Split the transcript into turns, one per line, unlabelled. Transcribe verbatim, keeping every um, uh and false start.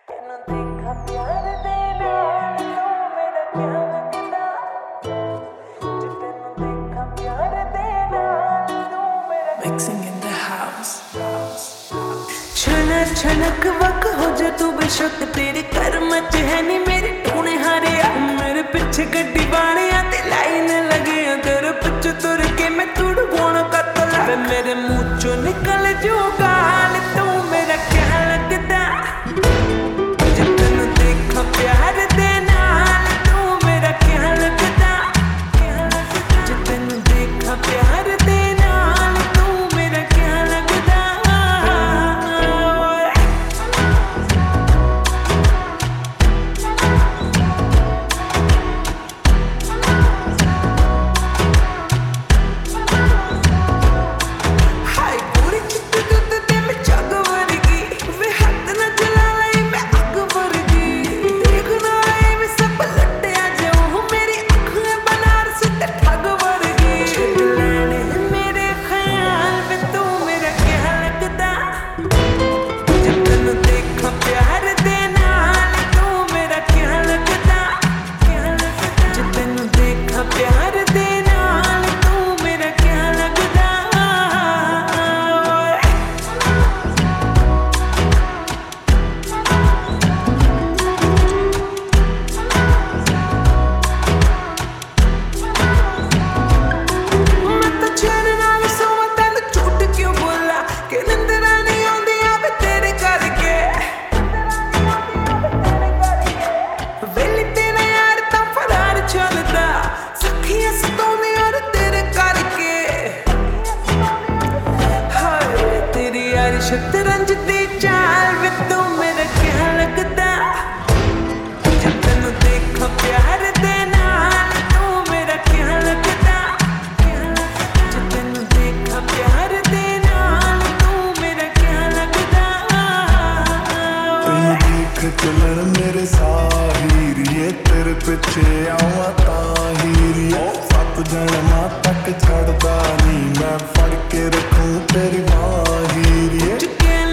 Mixing in the house. छनक छनक वक हो जा तू बेशक तेरे कर्म च है नी मेरे टूने हारे मेरे पिछे गड्डी बाणे ते लाइन लगे तेरे पिछे तुर के मैं तुड़ बोण कतला मेरे मुंह चो निकल जो गाल तू मेरा क्या लगदा जितन देखा प्यार दे नाल तू मेरा क्या लगदा जितन देखा प्यार दे शतरंज दी चाल वे तू मेरा क्या लगदा जब तैनू देखा प्यार दे नाल तू मेरा क्या लगदा जब तैनू देखा प्यार दे नाल तू मेरा क्या लगदा
तैनू देख चलन मेरे साहिरिए तेरे पिछे आवां ताहिरिए सत जन्मां तक छड़दा नहीं मैं फड़ के रखूं तेरी बाहिरिए